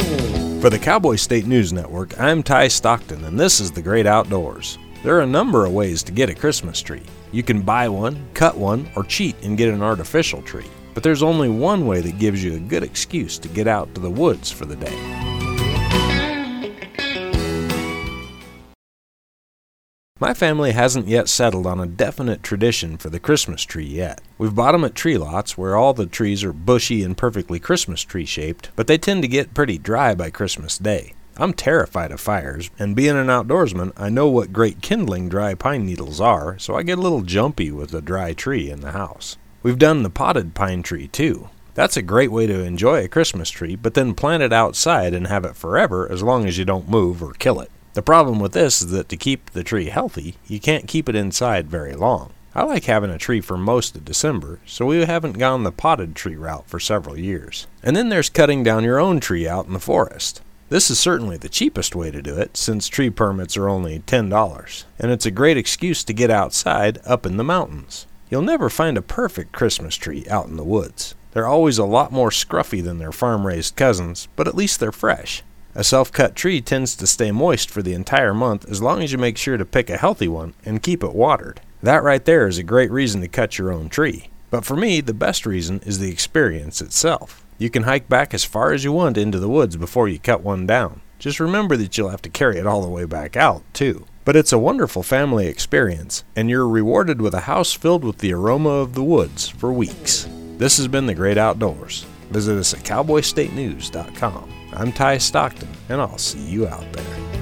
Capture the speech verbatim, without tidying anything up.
For the Cowboy State News Network, I'm Ty Stockton, and this is The Great Outdoors. There are a number of ways to get a Christmas tree. You can buy one, cut one, or cheat and get an artificial tree. But there's only one way that gives you a good excuse to get out to the woods for the day. My family hasn't yet settled on a definite tradition for the Christmas tree yet. We've bought them at tree lots where all the trees are bushy and perfectly Christmas tree shaped, but they tend to get pretty dry by Christmas Day. I'm terrified of fires, and being an outdoorsman, I know what great kindling dry pine needles are, so I get a little jumpy with a dry tree in the house. We've done the potted pine tree too. That's a great way to enjoy a Christmas tree, but then plant it outside and have it forever as long as you don't move or kill it. The problem with this is that to keep the tree healthy, you can't keep it inside very long. I like having a tree for most of December, so we haven't gone the potted tree route for several years. And then there's cutting down your own tree out in the forest. This is certainly the cheapest way to do it, since tree permits are only ten dollars, and it's a great excuse to get outside up in the mountains. You'll never find a perfect Christmas tree out in the woods. They're always a lot more scruffy than their farm-raised cousins, but at least they're fresh. A self-cut tree tends to stay moist for the entire month as long as you make sure to pick a healthy one and keep it watered. That right there is a great reason to cut your own tree. But for me, the best reason is the experience itself. You can hike back as far as you want into the woods before you cut one down. Just remember that you'll have to carry it all the way back out, too. But it's a wonderful family experience, and you're rewarded with a house filled with the aroma of the woods for weeks. This has been The Great Outdoors. Visit us at cowboy state news dot com. I'm Ty Stockton, and I'll see you out there.